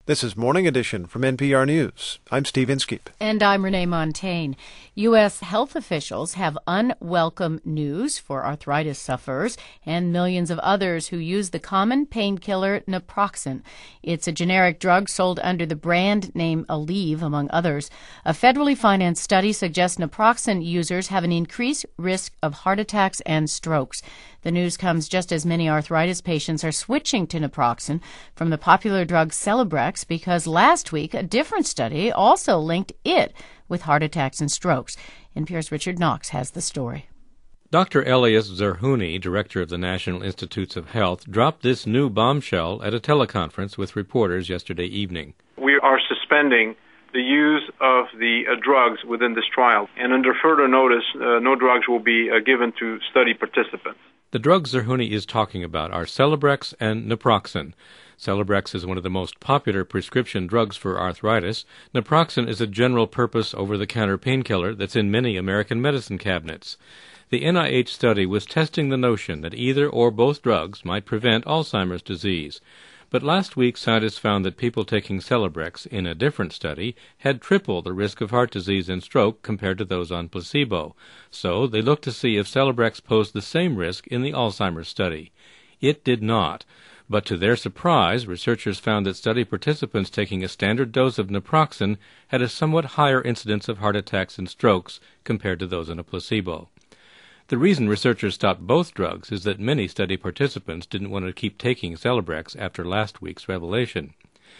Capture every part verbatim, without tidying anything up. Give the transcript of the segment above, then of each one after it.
This is Morning Edition from N P R News. I'm Steve Inskeep. And I'm Renee Montaigne. U S health officials have unwelcome news for arthritis sufferers and millions of others who use the common painkiller naproxen. It's a generic drug sold under the brand name Aleve, among others. A federally financed study suggests naproxen users have an increased risk of heart attacks and strokes. The news comes just as many arthritis patients are switching to naproxen from the popular drug Celebrex because last week a different study also linked it with heart attacks and strokes. N P R's Richard Knox has the story. Doctor Elias Zerhouni, director of the National Institutes of Health, dropped this new bombshell at a teleconference with reporters yesterday evening. We are suspending the use of the uh, drugs within this trial, and under further notice, uh, no drugs will be uh, given to study participants. The drugs Zerhouni is talking about are Celebrex and naproxen. Celebrex is one of the most popular prescription drugs for arthritis. Naproxen is a general-purpose over-the-counter painkiller that's in many American medicine cabinets. The N I H study was testing the notion that either or both drugs might prevent Alzheimer's disease. But last week, scientists found that people taking Celebrex in a different study had triple the risk of heart disease and stroke compared to those on placebo. So they looked to see if Celebrex posed the same risk in the Alzheimer's study. It did not. But to their surprise, researchers found that study participants taking a standard dose of naproxen had a somewhat higher incidence of heart attacks and strokes compared to those on a placebo. The reason researchers stopped both drugs is that many study participants didn't want to keep taking Celebrex after last week's revelation.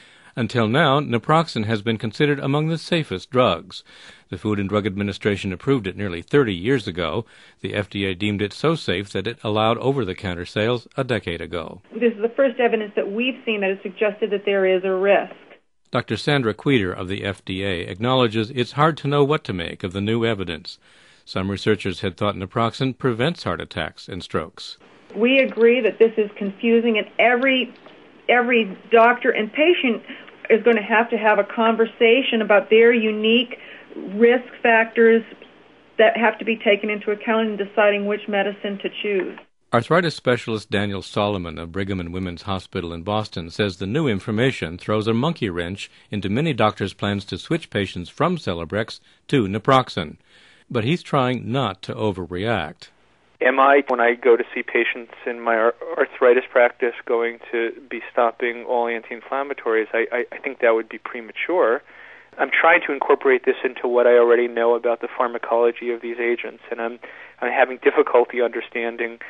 Until now, naproxen has been considered among the safest drugs. The Food and Drug Administration approved it nearly thirty years ago. The F D A deemed it so safe that it allowed over-the-counter sales a decade ago. This is the first evidence that we've seen that has suggested that there is a risk. Doctor Sandra Queter of the F D A acknowledges it's hard to know what to make of the new evidence. Some researchers had thought naproxen prevents heart attacks and strokes. We agree that this is confusing, and every every doctor and patient is going to have to have a conversation about their unique risk factors that have to be taken into account in deciding which medicine to choose. Arthritis specialist Daniel Solomon of Brigham and Women's Hospital in Boston says the new information throws a monkey wrench into many doctors' plans to switch patients from Celebrex to naproxen. But he's trying not to overreact. Am I, when I go to see patients in my arthritis practice, going to be stopping all anti-inflammatories? I, I, I think that would be premature. I'm trying to incorporate this into what I already know about the pharmacology of these agents, and I'm, I'm having difficulty understanding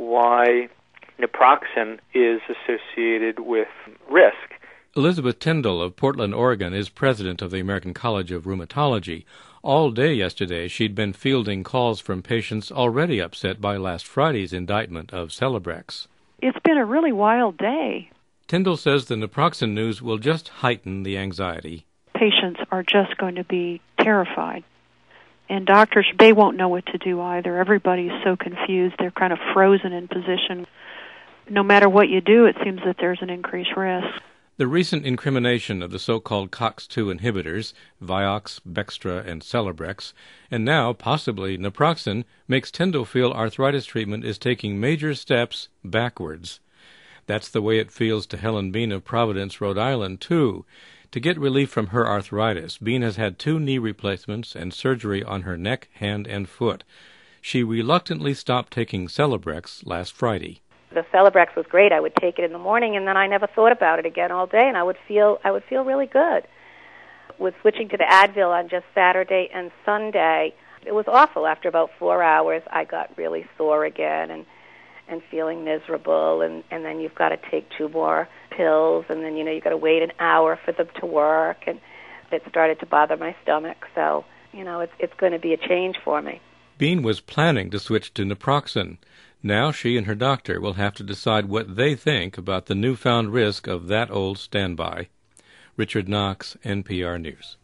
why naproxen is associated with risk. Elizabeth Tyndall of Portland, Oregon, is president of the American College of Rheumatology. All day yesterday, she'd been fielding calls from patients already upset by last Friday's indictment of Celebrex. It's been a really wild day. Tyndall says the naproxen news will just heighten the anxiety. Patients are just going to be terrified. And doctors, they won't know what to do either. Everybody's so confused. They're kind of frozen in position. No matter what you do, it seems that there's an increased risk. The recent incrimination of the so-called COX two inhibitors, Vioxx, Bextra, and Celebrex, and now possibly naproxen, makes Tyndall feel arthritis treatment is taking major steps backwards. That's the way it feels to Helen Bean of Providence, Rhode Island, too. To get relief from her arthritis, Bean has had two knee replacements and surgery on her neck, hand, and foot. She reluctantly stopped taking Celebrex last Friday. The Celebrex was great. I would take it in the morning, and then I never thought about it again all day, and I would feel I would feel really good. With switching to the Advil on just Saturday and Sunday, it was awful. After about four hours, I got really sore again and and feeling miserable, and, and then you've got to take two more pills, and then, you know, you've got to wait an hour for them to work, and it started to bother my stomach. So, you know, it's it's going to be a change for me. Bean was planning to switch to naproxen. Now she and her doctor will have to decide what they think about the newfound risk of that old standby. Richard Knox, N P R News.